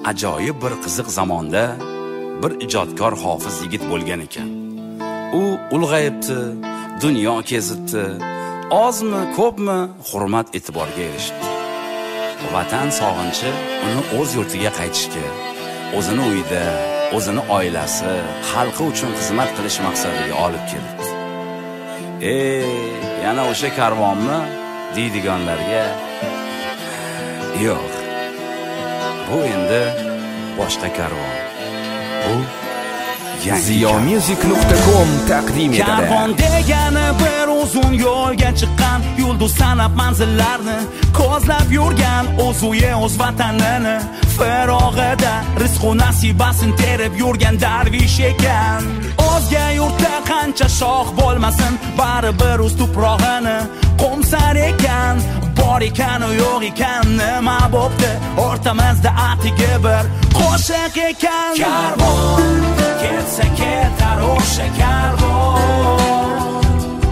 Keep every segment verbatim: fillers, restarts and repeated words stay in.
ajoyib bir qiziq zamonda bir ijodkor hofiz yigit bo'lgan ekan. U ulg'ayibdi, dunyo kezibdi, ozmi, ko'pmi hurmat e'tiborga erishdi. Vatan sog'inchi uni o'z yurtiga qaytishga, o'zini uyida, o'zini oilasi, xalqi uchun xizmat qilish maqsadiga olib keldi. Ey, yana o'sha karvonmi deydiganlarga yo'q. Bu endi boshqa karvon. Bu ziyo music nuqta com taqdim etadi. Karvon degani bir uzun yo'lga chiqqan, yulduz sanab manzillarni ko'zlab yurgan, o'z uyi, o'z vatanini farog'ida rizq va nasibasin terib yurgan darvish ekan. O'zga yurtda qancha shoh bo'lmasin, baribir o'z tuprog'ini qo'msar ekan. Bor ekan u yo'q ekan, nima bo'pti o'rtamizda atiga bir qo'shiq ekan. Karvon ketsa ketar o'sha karvon,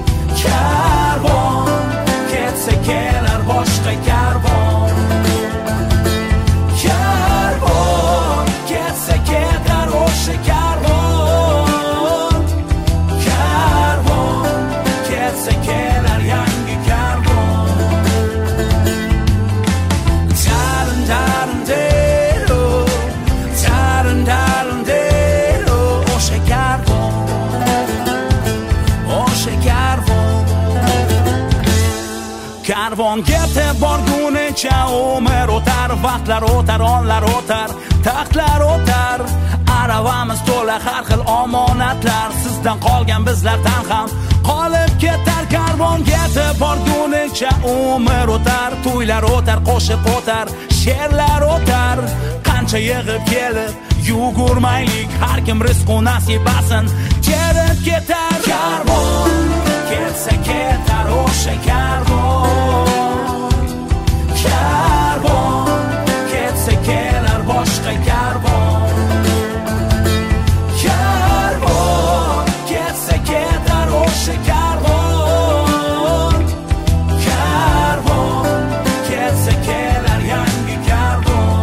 karvon ketsa kelar boshqa karvon, karvon ketsa ketar o'sha karvon, karvon ketsa kelar yangi karvon. Darın darın dero, darın darın dero, o'sha karvon, o'sha karvon. Karvon ketib borgunicha umr o'tar, vaqtlar o'tar, onlar o'tar, taxtlar o'tar. Aravamiz to'la har xil omonatlar, sizdan qolgan bizlardan ham qolib ketar. Karvon ketib borgunicha umr o'tar, to'ylar o'tar, qo'shiq o'tar, she'rlar o'tar. Qancha yig'ib kelib yugurmaylik, har kim rizq va nasibasin terib ketar. Karvon ketsa ketar o'sha karvon, karvon ketsa kelar boshqa karvon, karvon ketsa ketar o'sha karvon, karvon ketsa kelar yangi karvon.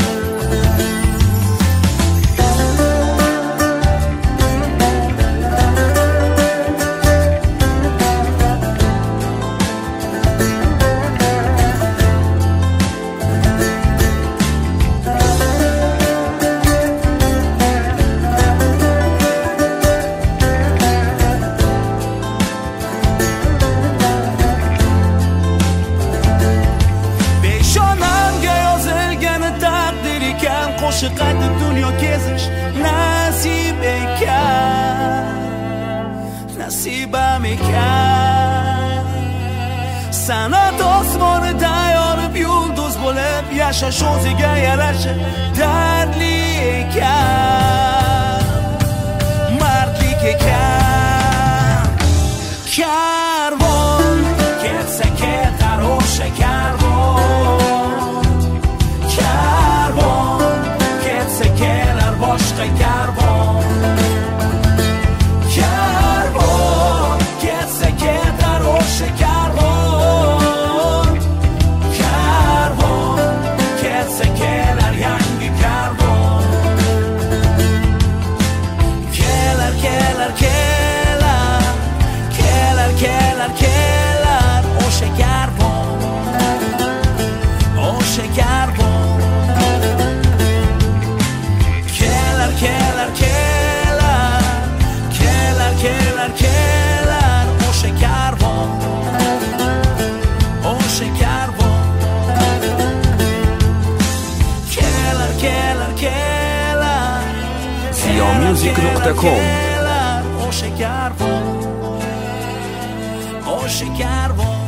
Qo'shiq aytib dunyo kezish nasib ekan, nasibam ekan. San'at osmonida yorib yulduz bo'lib yashash o'ziga yarasha dardli ekan, mardlik ekan. Karvon ketsa ketar o'sha karvon, karvon ketsa kelar boshqa karvon, karvon ketsa ketar o'sha karvon, karvon ketsa kelar yangi karvon. Kelar kelar kelar, kelar kelar kelar o'sha karvon, o'sha karvon. Kelar kelar kelar, kelar kelar o'sha karvon, o'sha karvon. Kelar kelar kelar, ziyo music nuqta com o'sha karvon, o'sha karvon.